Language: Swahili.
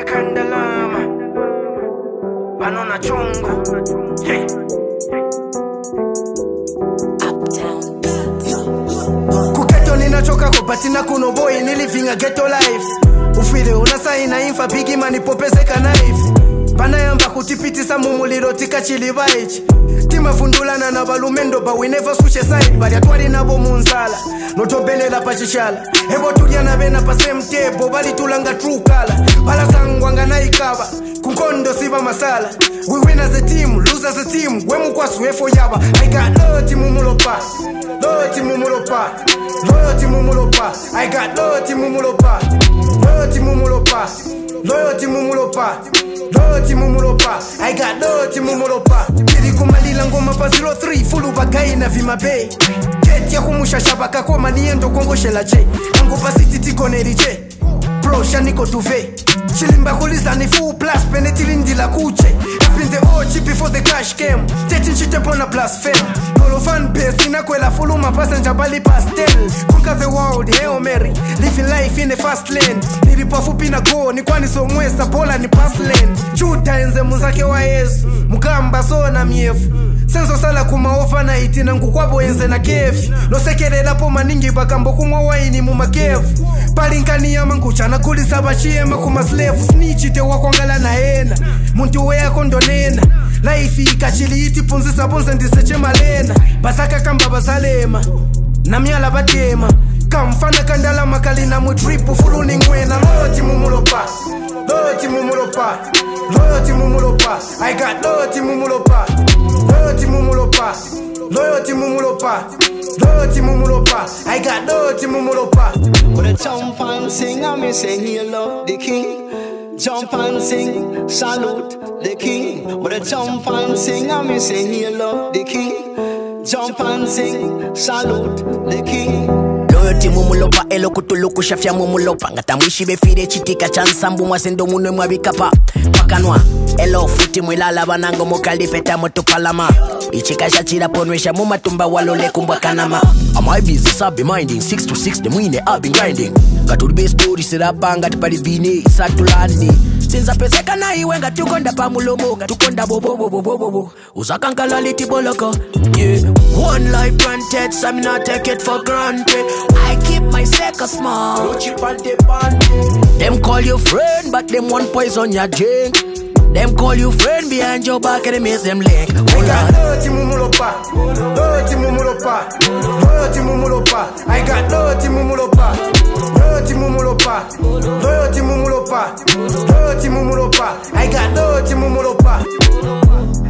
Kandalama Banana Chongo. Hey. Kuketo ninachoka kupatina kuno boy living a ghetto life. Ufile unasaina infa bigi mani popezeka knife. Bana yamba kutipitisa mumuliro tika chili vaichi. Tima fundulana na balumendo but we never switch aside. Bari atwari nabo munzala notobelela pachishala. Ebo tuliana bena pa same table bali tulanga true color. Bala sangwanga na ikaba kunkondo siba masala. We win as a team, lose as a team. Wemu kwa suefo yaba. I got loyalty mumulopa, loyalty mumulopa, loyalty mumulopa. I got loyalty mumulopa, loyalty mumulopa, loyalty mumulopa, loyalty mumulopa. I got loyalty mumulopa. Kiri kumalila ngoma pa 03 fulu bagai na vima bay. Get ya kumusha shabaka kwa maniendo kongo shela J. Ango pa city tiko neri J. Bro shaniko tuve. Chilimba kulisa ni full plus penetilindi la kuche. I've been the OG before the cash came. Taking shit upon a blasphemy. Nolo fan base inakwela follow my passenger bali pastel. Conquer the world, Hail Mary. Living life in the fast lane. Nilipafu pina go, ni kwani so mwesa bola ni pass lane. Chuta enze muzake wa Yesu. Mukamba so na miefu. Senso sala kumaofa na itina ngukwabo enze na kefi. No sekere lapo maningi bakambo kumwa waini mumakefu. Palinkani ya mangucha na kulisa bachiema kumaslefu. Snitchi te wakwangala na hena. Muntu wea kondonena. Life ikachili iti punzisa bonze ndiseche malena. Basaka kamba basalema na miala batema. Kamfana kandala makalina mutripu fulu ningwena. Loyalty mumulopa, loyalty mumulopa, loyalty mumulopa. I got loyalty mumulopa, loyalty mumulopa, loyalty mumulopa, loyalty mumulopa. I got loyalty mumulopa. But a jump and sing and me say hello the king. Jump and sing, salute the king. But a jump and sing and me say hello the king. Jump and sing, salute the king. Loyalty mumulopa elo kutuluku shafya mumulopa. Ngatamwishi befire chitika chansambu mwasendo munwe mwabikapa. Pakanwa elo futi mwilala banango mokalipeta motupalama. Ichika shachira ponwesha mumatumba walole kumbwa kanama. On my business I've been minding 6 to 6 the mwine I've been grinding. Got to the best story sirabanga tipali vini satulani. Sinza peseka na iwenga tukonda pamulomo tukonda bobo uzakankala liti boloko. Yeah, one life granted, so me not take it for granted. I keep my second small. No chip on the band. Them call you friend, but them want poison your drink. Them call you friend behind your back and they make them link. I got loyalty mumulopa, loyalty mumulopa, loyalty mumulopa. I got loyalty mumulopa, loyalty mumulopa, loyalty mumulopa, loyalty mumulopa. I got loyalty mumulopa.